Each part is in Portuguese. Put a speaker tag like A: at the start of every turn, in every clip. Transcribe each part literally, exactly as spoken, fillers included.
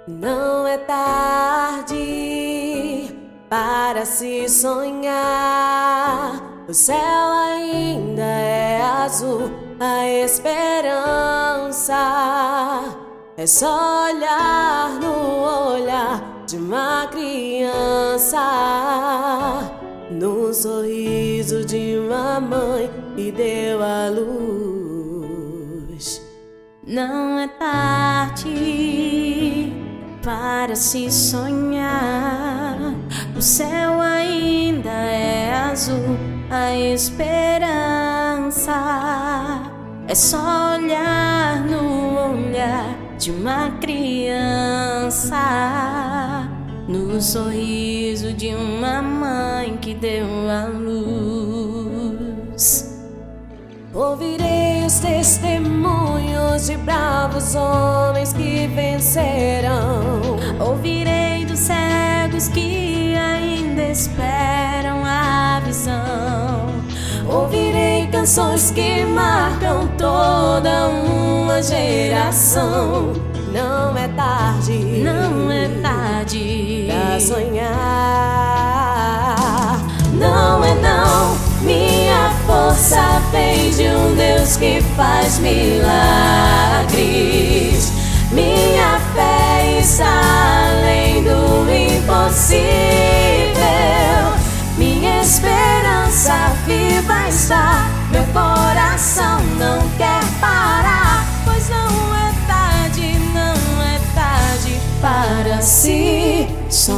A: Não é tarde para se sonhar. O céu ainda é azul, a esperança é só olhar no olhar de uma criança, no sorriso de uma mãe que deu a luz.
B: Não é tarde para se sonhar. O céu ainda é azul, a esperança é só olhar no olhar de uma criança, no sorriso de uma mãe que deu a luz.
A: Ouvirei os testemunhos de bravos homens que vencerão.
B: Ouvirei dos cegos que ainda esperam a visão.
A: Ouvirei canções que marcam toda uma geração. Não é tarde,
B: não é tarde
A: pra sonhar. Não é não, minha força vem de um Deus que faz milagres. Minha fé está além do impossível. Minha esperança viva está. Meu coração não quer parar, pois não é tarde, não é tarde para se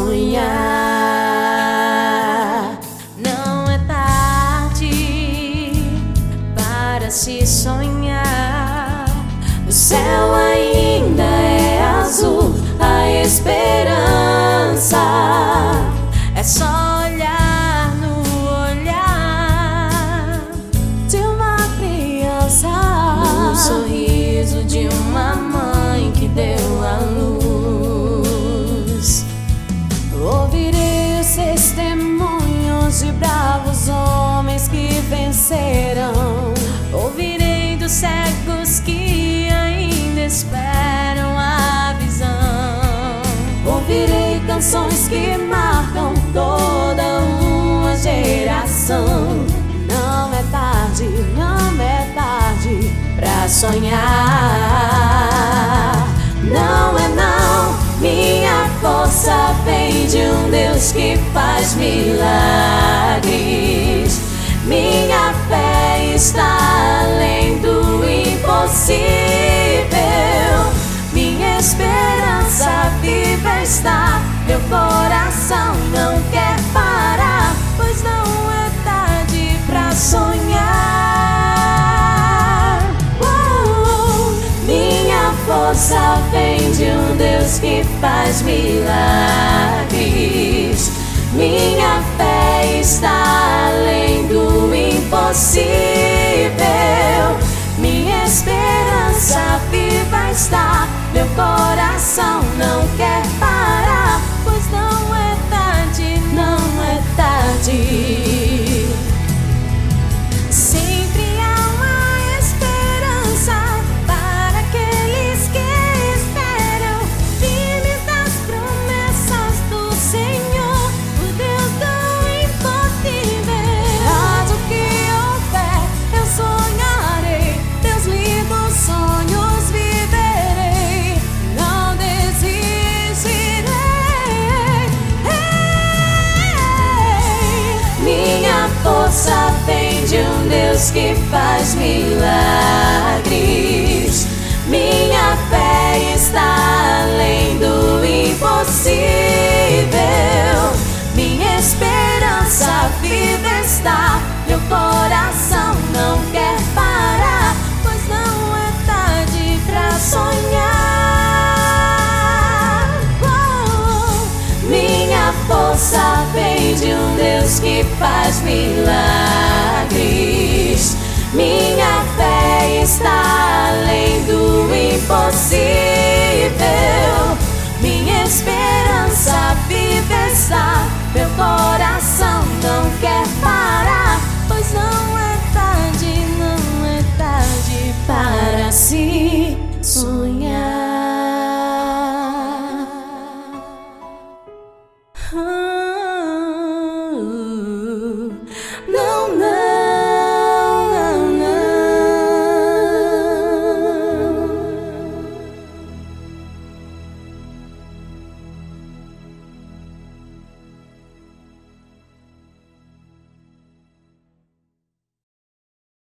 A: sonhar.
B: Não é tarde para se sonhar.
A: O céu ainda é azul, a esperança
B: é só olhar no olhar
A: de uma criança,
B: no sorriso de uma mãe que deu a luz.
A: Ouvirei os testemunhos de bravos homens que vencerão.
B: Ouvirei dos cegos que ainda esperam a visão.
A: Ouvirei canções que marcam toda uma geração. Não é tarde, não é tarde pra sonhar. Não é não, minha força vem de um Deus que faz milagres. Minha fé está além do impossível. Minha esperança viva está. Meu coração não quer parar, pois não é tarde pra sonhar. Uou! Minha força vem de um Deus que faz milagres. Minha fé está além do impossível. Minha esperança viva está. Meu coração não quer parar, pois não é tarde, não é tarde.
B: Sempre há uma esperança para aqueles que esperam, firmes nas promessas do Senhor, o Deus do impossível.
A: Caso que houver, eu sonharei, teus lindos sonhos viverei. Não desistirei. Minha força vem de um Deus que faz milagres. Minha fé está além do impossível. Minha esperança viva está. Meu coração não quer parar, pois não é tarde pra sonhar. Oh, minha força vem de um Deus que faz milagres. Minha fé está além do impossível.